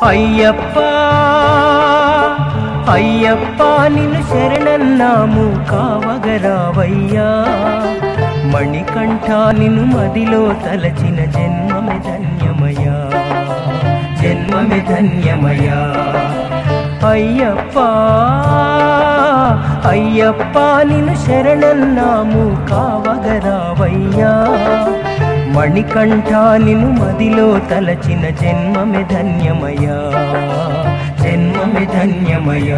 అయ్యప్ప అయ్యప్ప నిన్ను శరణన్నాము కావగరావయ్యా. మణికంఠ నిన్ను మదిలో తలచిన జన్మమే ధన్యమయ్యా, జన్మమే ధన్యమయ్యా. అయ్యప్ప అయ్యప్ప నిన్ను శరణన్నాము కావగరావయ్యా. మణికంఠ నిన్ను మదిలో తలచిన జన్మమే ధన్యమయ్యా, జన్మమే ధన్యమయ్యా.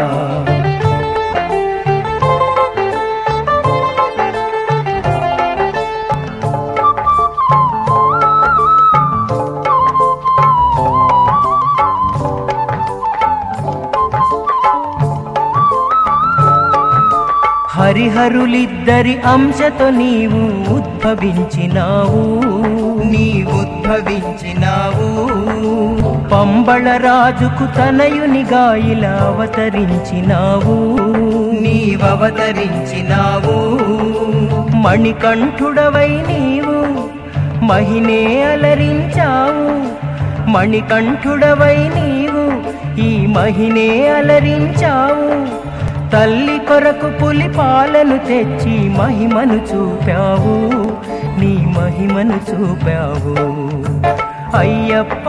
హరిహరులిద్దరి అంశతో నీవు ఉద్భవించినావు, నీవుద్భవించినావు. పంబళ రాజుకు తనయునిగా ఇలా అవతరించినావు, నీవవతరించినావు. మణికంఠుడవై నీవు మహినే అలరించావు, మణికంఠుడవై నీవు ఈ మహినే అలరించావు. తల్లి కొరకు పులి పాలను తెచ్చి మహిమను చూపావు, నీ మహిమను చూపావు. అయ్యప్ప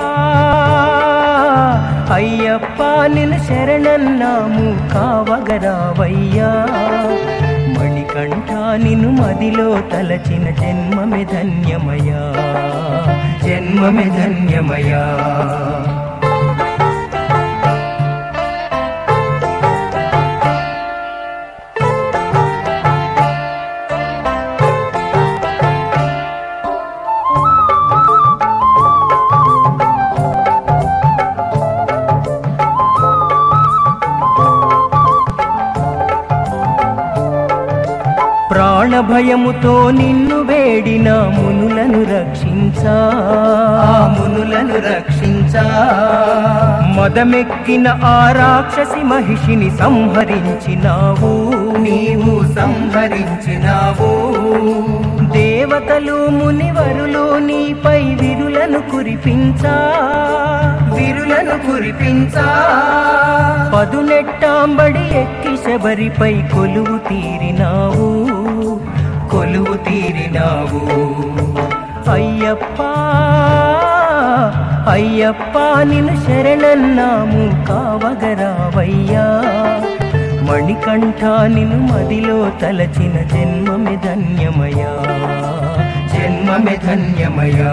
అయ్యప్ప నిన్ను శరణన్నాము కావగరావయ్యా. మణికంఠ నిన్ను మదిలో తలచిన జన్మమే ధన్యమయ్యా, జన్మమే ధన్యమయ్యా. ప్రాణభయముతో నిన్ను వేడిన మునులను రక్షించా, మునులను రక్షించా. మదమెక్కిన ఆ రాక్షసి మహిషిని సంహరించినావు, నీవు సంహరించినావు. దేవతలు మునివరులు నీపై విరులను కురిపించా, విరులను కురిపించా. పదునెట్టాంబడి ఎక్కి శబరిపై కొలువు తీరినావు, కొలువు తీరినావు. అయ్యప్ప అయ్యప్ప నిన్ను శరణన్నాము కావగరావయ్యా. మణికంఠ నిన్ను మదిలో తలచిన జన్మమే ధన్యమయ్యా, జన్మమే ధన్యమయ్యా.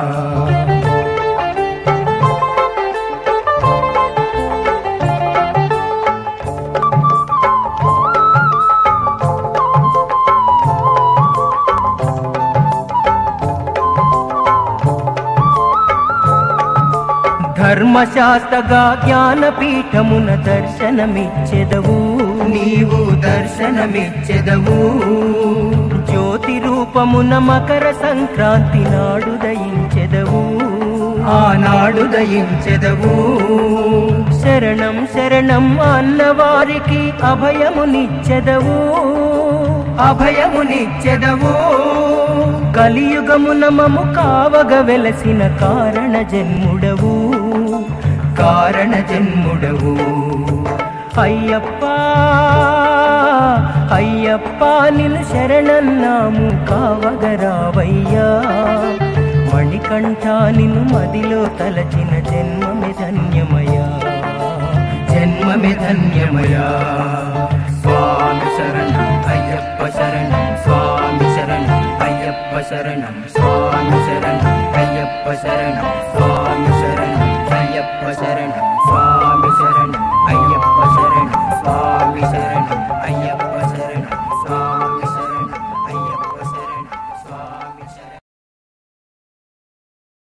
ధర్మశాస్త్రగా జ్ఞానపీఠమున దర్శనమిచ్చెదవు, నీవు దర్శనమిచ్చెదవు. జ్యోతి రూపమున మకర సంక్రాంతి నాడు దయించెదవు, ఆనాడు దయించెదవు. శరణం శరణం అన్నవారికి అభయమునిచ్చెదవు, అభయమునిచ్చెదవు. కలియుగమున మము కావగ వెలసిన కారణ జన్ముడవు, కారణ జన్ముడవు. అయ్యప్ప అయ్యప్ప నిన్ను శరణన్నాము కావగరావయ్యా. మణికంఠ నిన్ను మదిలో తలచిన జన్మమే ధన్యమయ్యా, జన్మమే ధన్యమయ్యా. స్వామి శరణం అయ్యప్ప శరణం, స్వామి శరణం అయ్యప్ప శరణం, స్వామి శరణం అయ్యప్ప శరణం.